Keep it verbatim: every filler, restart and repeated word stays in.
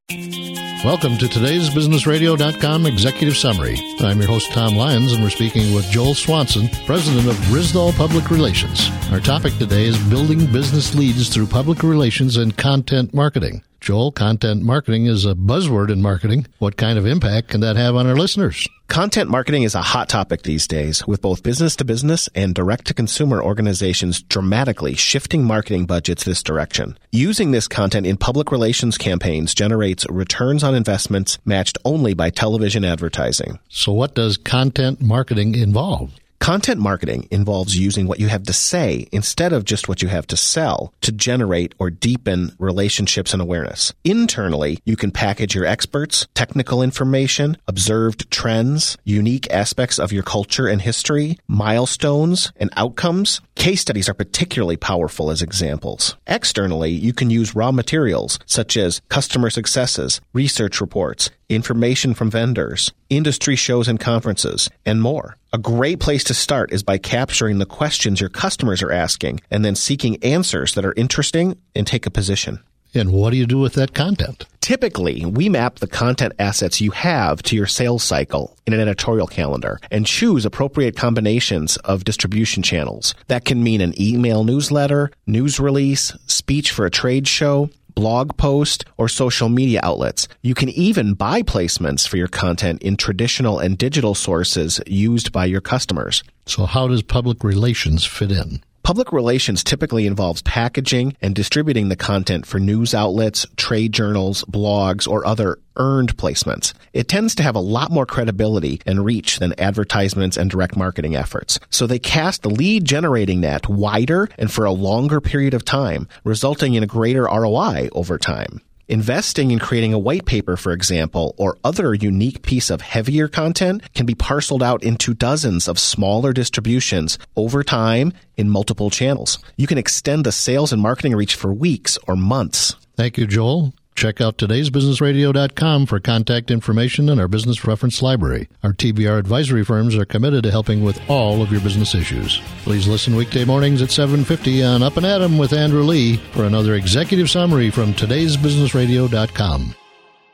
Welcome to today's Business Radio dot com Executive Summary. I'm your host, Tom Lyons, and we're speaking with Joel Swanson, President of Risdall Public Relations. Our topic today is building business leads through public relations and content marketing. Joel, content marketing is a buzzword in marketing. What kind of impact can that have on our listeners? Content marketing is a hot topic these days, with both business-to-business and direct-to-consumer organizations dramatically shifting marketing budgets this direction. Using this content in public relations campaigns generates returns on investments matched only by television advertising. So what does content marketing involve? Content marketing involves using what you have to say instead of just what you have to sell to generate or deepen relationships and awareness. Internally, you can package your experts, technical information, observed trends, unique aspects of your culture and history, milestones, and outcomes. Case studies are particularly powerful as examples. Externally, you can use raw materials such as customer successes, research reports, information from vendors, industry shows and conferences, and more. A great place to start is by capturing the questions your customers are asking and then seeking answers that are interesting and take a position. And what do you do with that content? Typically, we map the content assets you have to your sales cycle in an editorial calendar and choose appropriate combinations of distribution channels. That can mean an email newsletter, news release, speech for a trade show, blog post, or social media outlets. You can even buy placements for your content in traditional and digital sources used by your customers. So how does public relations fit in? Public relations typically involves packaging and distributing the content for news outlets, trade journals, blogs, or other earned placements. It tends to have a lot more credibility and reach than advertisements and direct marketing efforts. So they cast the lead generating net wider and for a longer period of time, resulting in a greater R O I over time. Investing in creating a white paper, for example, or other unique piece of heavier content can be parceled out into dozens of smaller distributions over time in multiple channels. You can extend the sales and marketing reach for weeks or months. Thank you, Joel. Check out today's business radio dot com for contact information and our business reference library. Our T B R advisory firms are committed to helping with all of your business issues. Please listen weekday mornings at seven fifty on Up and At 'em with Andrew Lee for another executive summary from today's business radio dot com.